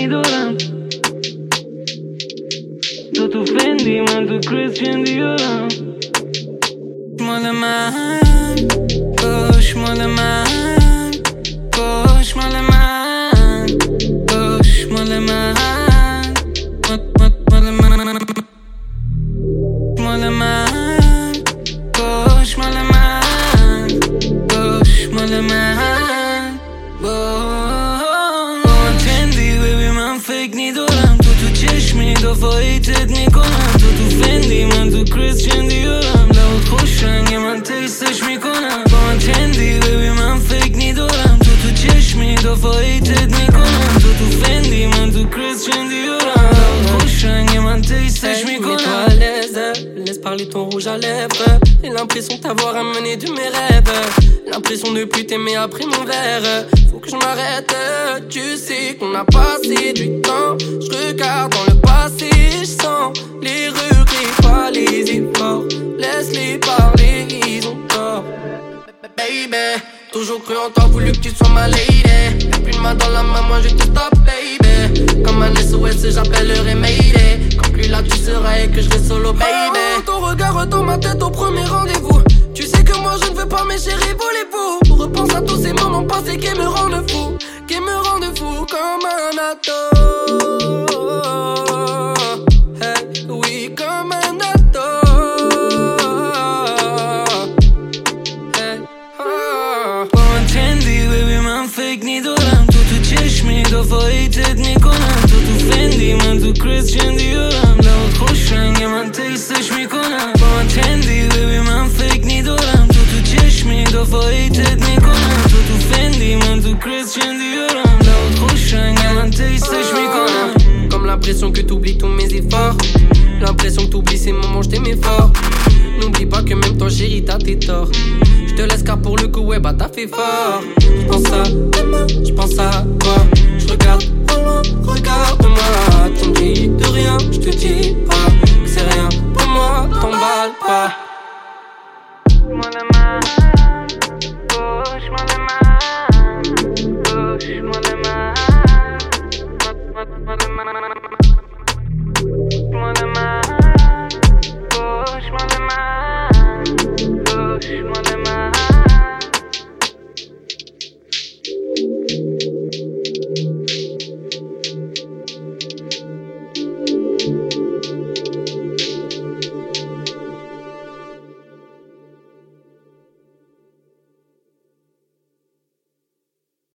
دارم. تو فندی من تو کریستین دیارم. مال من باش، مال من باش، مال من باش، مال من مال من مال من باش، مال من باش، مال من باش. فندی ببی من فکر ندارم، تو چشمی دفاعیتت میکنم. تو فندی من تو کریستین دیارم. لبات خوش رنگه من تیستش میکنم. با من تندی ببی من فکر ندارم، تو چشمی دفاعیتت میکنم. تو فندی من تو کریستین دیارم. لبات خوش رنگه من تیستش میکنم. Laisse parler ton rouge à lèvres. J'ai l'impression de t'avoir amené de mes rêves. L'impression de plus t'aimer après mon verre. Faut que je m'arrête. Tu sais qu'on a passé du temps. Je regarde dans le passé, je sens les regrets, pas les efforts. Laisse-les parler, ils ont tort. Baby, toujours cru en toi, voulu que tu sois ma lady. Y'a plus de main dans la main, moi je te stop, baby. Comme un SOS, j'appellerai Mayday. Quand plus là tu seras et que je serai solo, baby. Ton regard dans ma tête au premier rendez-vous. Tu sais que moi je ne veux pas mes chéris, voulez-vous? Repense à tous ces moments passés qui me rendent fou, qui me rendent fou comme un ado. Hey, oui, comme un ado. Hey, با من تندی ببی من فکر ندارم. تو چشمی دفاعیتت میکنم. تو فندی من تو کریستین دیارم. لبات خوش رنگه من تیستش میکنم. با من تندی ببی من فکر ندارم. تو چشمی دفاعیتت میکنم. تو فندی من تو کریستین دیارم. لبات خوش رنگه من تیستش میکنم. Comme l'impression que t'oublies tous mes efforts. L'impression que t'oublies ces moments je t'aimais fort. N'oublie pas que même toi chérie t'as tes torts. Je te laisse car pour le coup ouais bah t'as fait fort. J'pense à demain, j'pense à toi. J'regarde, oh, regarde-moi. Tu me dis de rien.